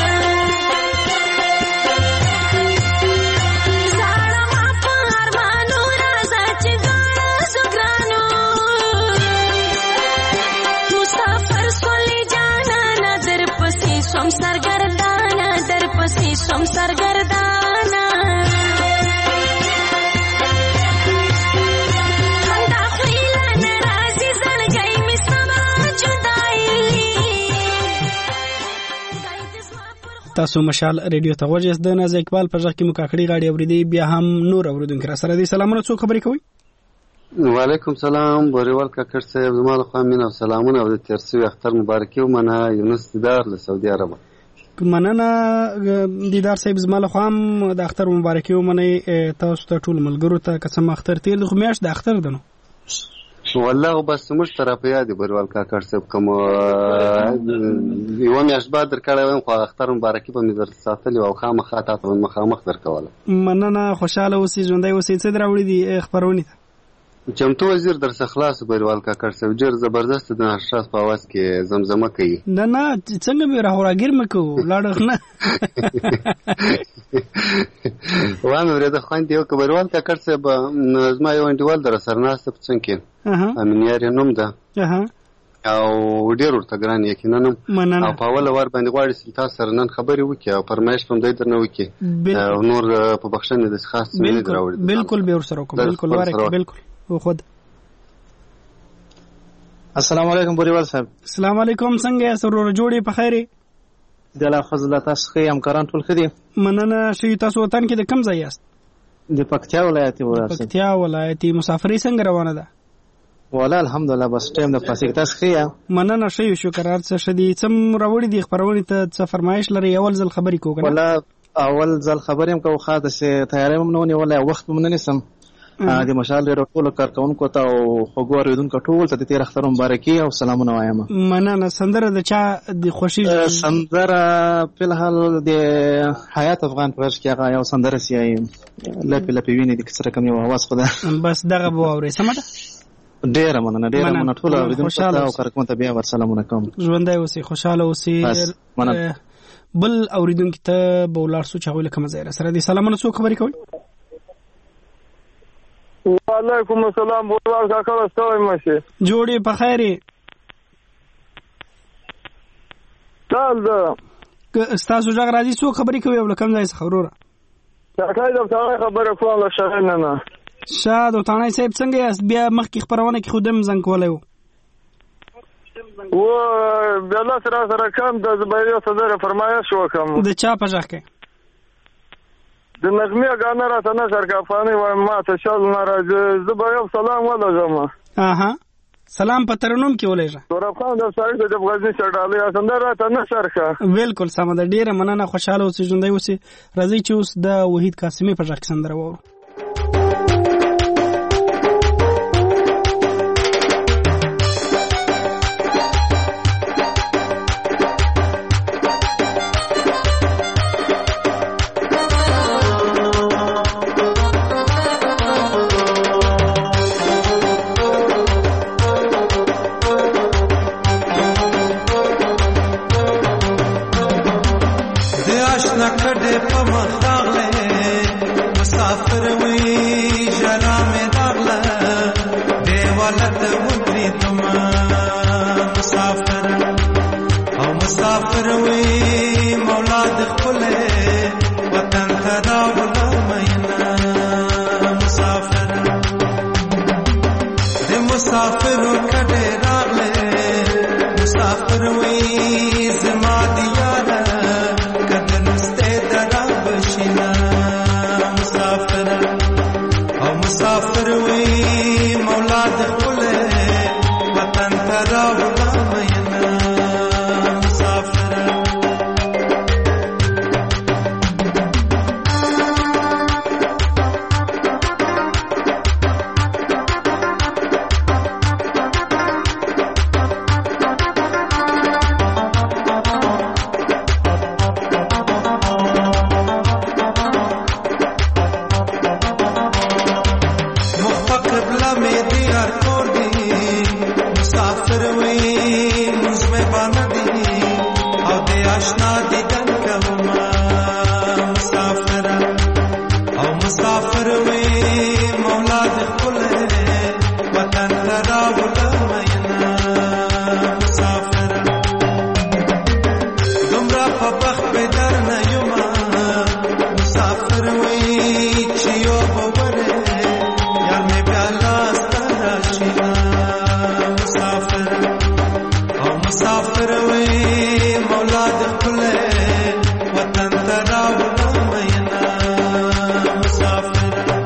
زړه ما په ارمانو راځه چې ځاړه زګرانو مسافر سولې جانانه در پسې سوم سرګردانه در پسې سوم سرګردانه تاسو مشال ریډیو ته ورجس د ناز اقبال په ځکه مو کاکړي غاړي اوریدي بیا هم نور اوریدونکو را سره دي سلامونه څو خبرې کوي وعلیکم سلام بوریوال کاکړ صاحب زما له خوا مين او سلامونه او د تیرسوي اختر مبارکي ومنه یونس دیدار له سعودي عرب مننه دیدار صاحب زما له خوا د اختر مبارکي ومنه تاسو ته ټول ملګرو ته قسم اختر تیل خو میاش د اختر دنو والله بس موږ طرف یادې بروال کاکړ صاحب کوم یو میاش بعد درکړې وم خو اختر مبارکي په مې در ساتلی او خامخا تاسو مخامخ درکوله مننه خوشاله اوسې ژوندۍ اوسې څه دراوړي دي خبرونه چمتو وزیر در څخه خلاص بروال کاکړ صاحب ډېر زبردست د اشخاص په आवाज کې زمزمه کوي نه نه څنګه به راوراګیر مکو لاړ نه وامه ورته خوان دی او بروال کاکړ صاحب زما یو انډیوال در سرناسته څنګه امینیار نوم ده او ډېر ورته ګران یقینا او په اول ور باندې غواړي چې تاسو سره نن خبرې وکړي او فرمایش هم دې درنه وکړي او نور په بخښنه د خاص نه دراوړي بالکل به ورسره کوم بالکل واره بالکل او خود السلام علیکم بوریوال صاحب السلام علیکم څنګه سرور جوړي په خیره د الله فضل تاسو خې همکاران ټول خدي مننه شي تاسو وطن کې د کم ځای یاست د پکتیا ولایت ورسې پکتیا ولایت مسافرۍ څنګه روانه ده والله الحمدلله بس ټیم د پاسې تاسو خې مننه شي شکر ارڅ شدي سم راوړي دي خبرونه ته څه فرمایش لري اول ځل خبرې کوم والله اول ځل خبرې هم کوم خاطر سه تیارې هم نه ونی ولا وخت هم نه نسم د مشال ډېر ټول کارکونکو ته او خوګور ودونکو ټول ته د تیر اختر مبارکي او سلامونه وایم مننه سندره د چا د خوشي سندره په الحال د حیات افغان پرش کې هغه یو سندره سیای لپی لپی ویني د کسره کم یو आवाज خو ده بس دغه بو اوري سمته ډېر مننه ډېر مننه ټول ودونکو ته او کارکونکو ته بیا ور سلامونه کوم ژوندۍ اوسې خوشاله اوسې بل اوریدونکو ته بولار سو چاوي لکه مزه سره دي سلامونه څو خبرې کوي وعلیکم السلام بوروال کاکا ستوي مشه جوړي په خیره تال ده استاسو جګ راځي څو خبرې کوي او کم ځای خبره کاکا دا خبره کوم له شغل نه شاد او تانای صاحب څنګه یاست بیا مخکې خبرونه کې خودم زنګ کولای و و بیا سره سره کم د زبیرو صدر فرمایش وکم د چا په ځخ کې د نغمه غانا را ته نشر کافانی و ما ته شال ناراضه زبیرو سلام ولګم اها سلام په ترنوم کې ولېږه توراب خان د سایت د غزنی چړالې اسندر را ته نشر کا بالکل سم ده ډیره مننه خوشاله اوسې ژوندۍ اوسې راځي چې اوس د وحید قاسمی په ځخ سندره وو مسافر وی زما دیاره کدن استه درا بشي مسافر وې مولا د خپل وطن ته راوړم مینا مسافر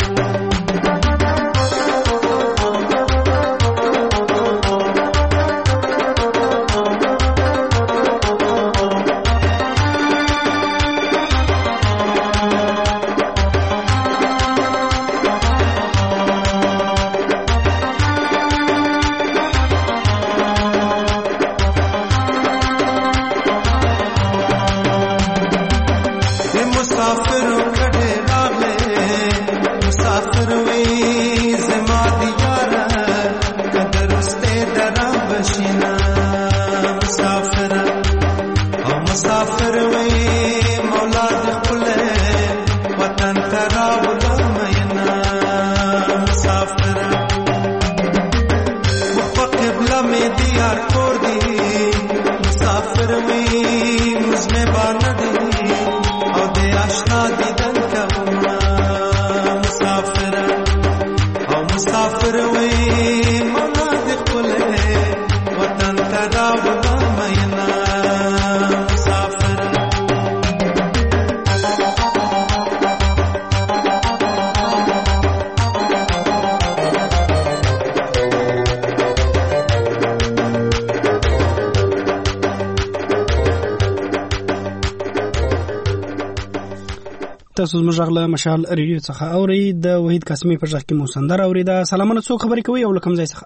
تاسو زموږ غږ له مشال ریډیو څخه اورئ. د وحید قاسمي په غږ کې مو سندره اورېده. سلامونه، څوک خبرې کوي او له کوم ځای څخه؟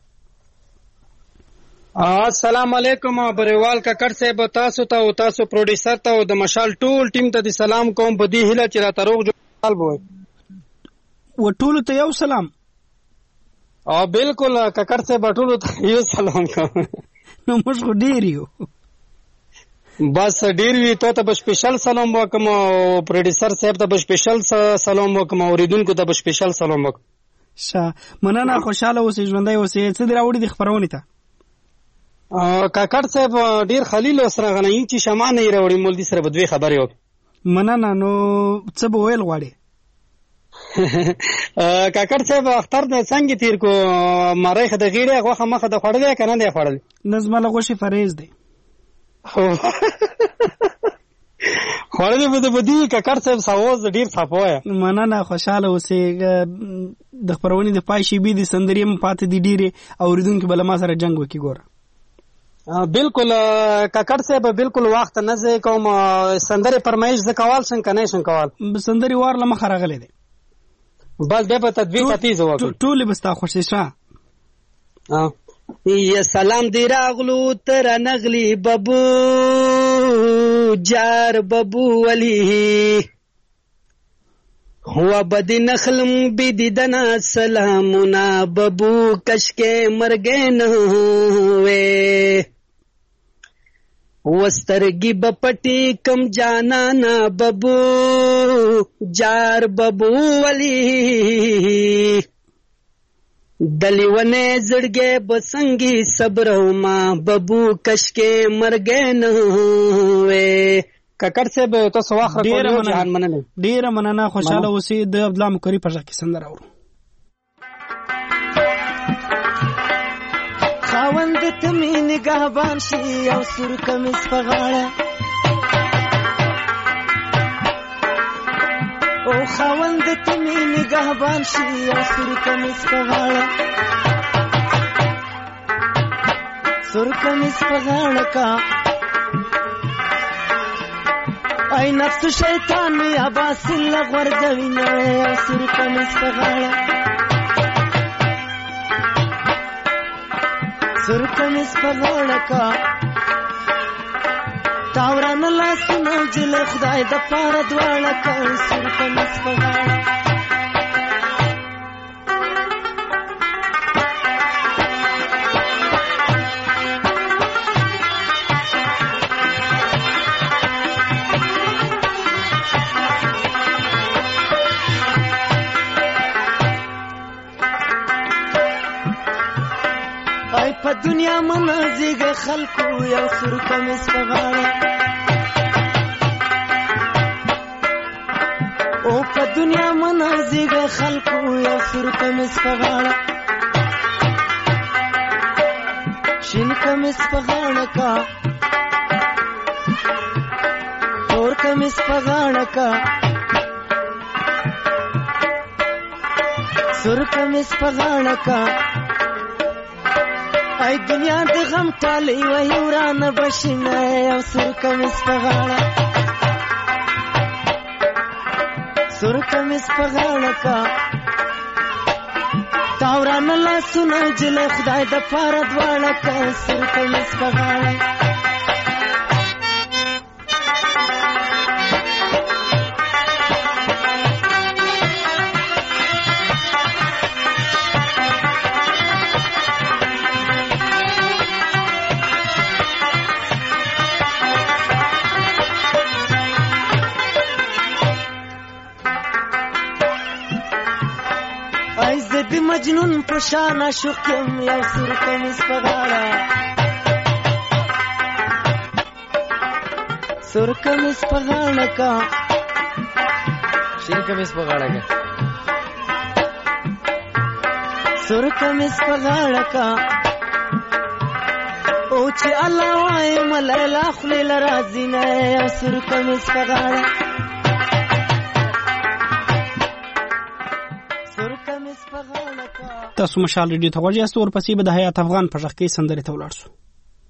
السلام علیکم بریوال ککړ صاحب، تاسو ته او تاسو پروډوسر ته او د مشال ټول ټیم ته د سلام کوم په دې هیله چې راته روغ جوړ وي. و ټول ته یو سلام. او بالکل ککړ صاحب ټول ته یو سلام کوم. نو موږ خو ډیر یو، بس ډیر وی ته ته سپیشل سلام وکم او پروډوسر صاحب ته سپیشل سلام وکم او ریدونکو ته سپیشل سلام وکم. شه مننه، خوشاله اوسې، ژوندۍ اوسې. څه دی راوړي د خبرونې ته؟ کاکړ صاحب ډیر خلیل سره غنی چې شمع نه راوړي مولدي سره به دوی خبرې وکړي. مننه. نو څه به ویل غواړي؟ کاکړ صاحب اختر د څنګه تیر کو مریخ د غیره غوخه مخه د خوړلې کنه دی خوړل نظم له غوشي فریض دی خوړلې بده بدی کاکړ صاحب ساوز ډیر صفوه. مننه، خوشاله اوسې. د خبرونې د پای شي بي د سندري م پاتې دي ډیره او ریدونکو بل ما سره جنگ وکي ګوره. بالکل کاکړ صاحب بالکل وخت نه ځي کوم سندري پرمایش ز کول څنګه کنه شن کول سندري وار لمخ راغلي دي بس به په تدوین تیز وکړو ټول بستا خوشی شه. یا سلام دی راغلو تر نغلی ببو جار ببو ولی هو بدی نخلم بی دیدنا سلامنا ببو کشکے مرگے نوے وسترگی بپٹی کم جانا نا ببو جار ببو ولی دلیونے زڑگے بسنگی صبرو ما ببو کشکے مرگے نوے. ککړ صاحب تاسو واخره کولی جهان مننه. ډیره مننه، خوشاله اوسئ. د عبد الله مکری په ځای کې سندره اورو. خاوند ته می نگهبان شي او سور کمیس په غاړه او خاوند ته می نگهبان شي او سور کمیس په غاړه سور کمیس په غاړه کا ای نفس شیطان می اباسل غورځوي نه سور کمیس په غاړه سور کمیس په غاړه کا تاوران لاسونه جل خدای د پاره دواړه کا سور کمیس په غاړه په دنیا منازیږه خلکو یو سور کمیس په غاړه او په دنیا منازیږه خلکو یو سور کمیس په غاړه شین کمیس په غاړه کا تور کمیس په غاړه کا سور کمیس په غاړه کا ای دنیا د غم ټالې وای ورانه بشینه او سور کمیس په غاړه سور کمیس په غاړه کا تاوران الله سونه جل خدای د پاره دواړه کا سور کمیس په غاړه مجنون پشان عاشقم یو سور کمیس په غاړه سور کمیس په غاړه کا شین کمیس په غاړه کا سور کمیس په غاړه کا او چې الله وای ملاله خلی لرازی نه یو سور کمیس په غاړه تاسو مشال ریډیو ته غوږی یاست. ورپسې به د حیات افغان په غږ کې سندرې ته ولاړ شو.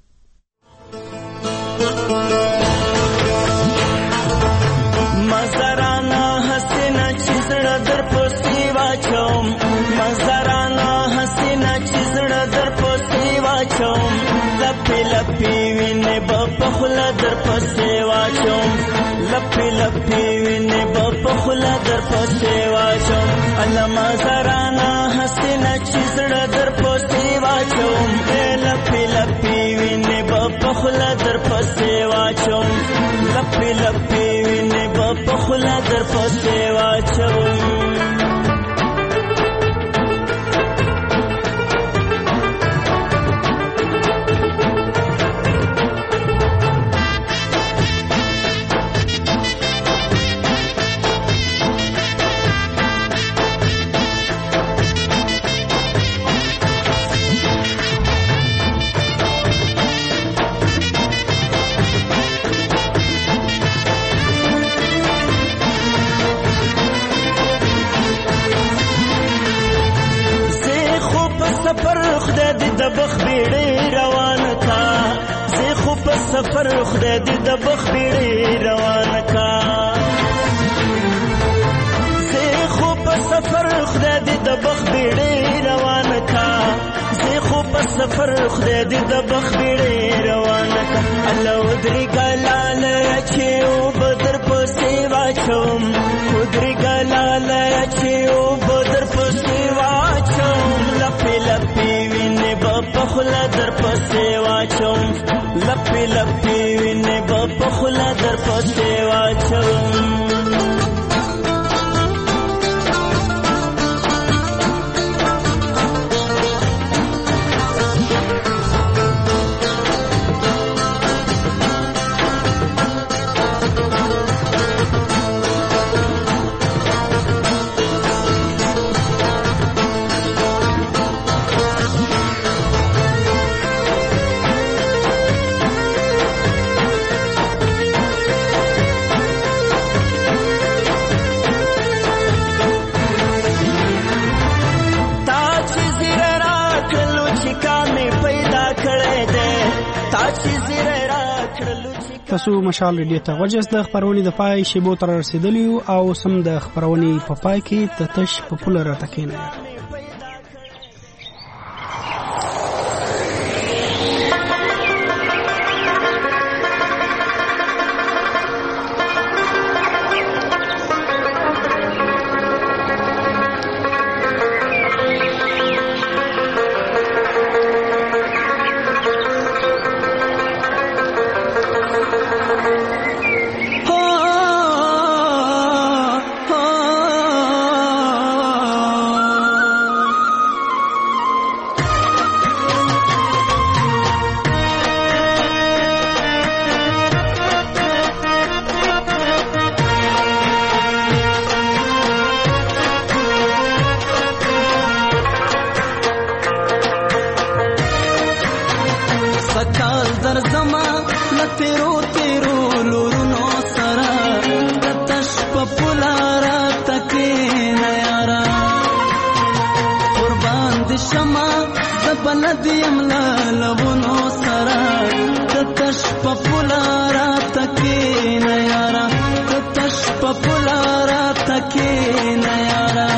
مزرانا حسینا چې زړه در پسې واچوم مزرانا حسینا چې زړه در پسې واچوم لپې لپې وینې به په خوله در پسې واچوم لپې لپې وینې به په خوله در پسې واچوم الله مزرانا حسینا چې زړه در پسې واچوم لپې لپې وینې به په خوله در پسې واچوم لپې لپې وینې به په خوله در پسې واچوم سفر خدای دې د بخ بیړې روان کا زه خو په سفر خدای دې د بخ بیړې روان کا زه خو په سفر خدای دې د بخ بیړې روان کا الله ودري ګلال چې او بدر پسې واچوم ودري ګلال چې او بدر پسې واچوم لپې لپې وینې په خوله در پسې واچوم لپې لپې وینې به په خوله در پسې واچوم تاسو مشال ریډیو ته غوږی یاست. د خپرونې د پای شیبو تر رسیدلی او سم د خپرونې په پای کې تتش په پوله راته کېنه. در زما لتیرو تیرو لورونو سرا تش په پولارا تکې نه یارا قربان د شما زبلد یملا لونو سرا تش په پولارا تکې نه یارا تش په پولارا تکې نه یارا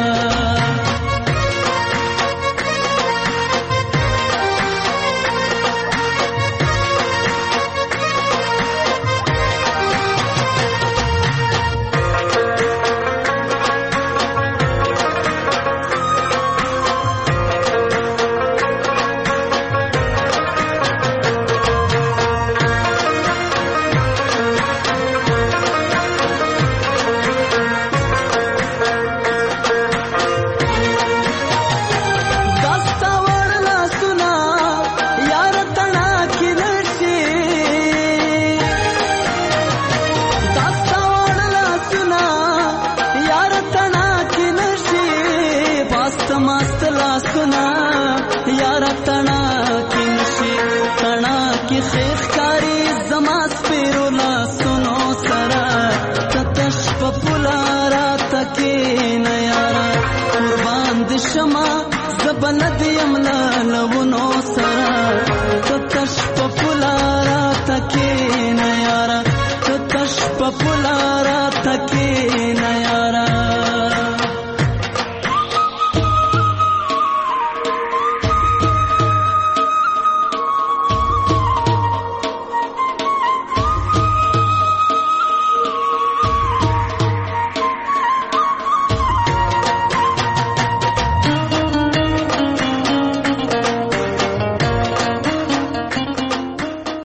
شما زبلد یملا لونو